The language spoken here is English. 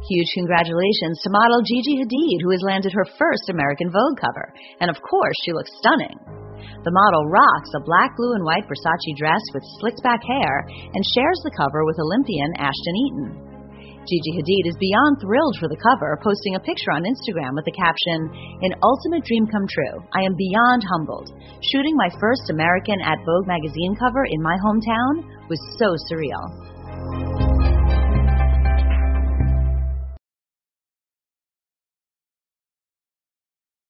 Huge congratulations to model Gigi Hadid, who has landed her first American Vogue cover. And of course, she looks stunning. The model rocks a black, blue, and white Versace dress with slicked back hair and shares the cover with Olympian Ashton Eaton. Gigi Hadid is beyond thrilled for the cover, posting a picture on Instagram with the caption, "An ultimate dream come true. I am beyond humbled. Shooting my first American at Vogue magazine cover in my hometown was so surreal."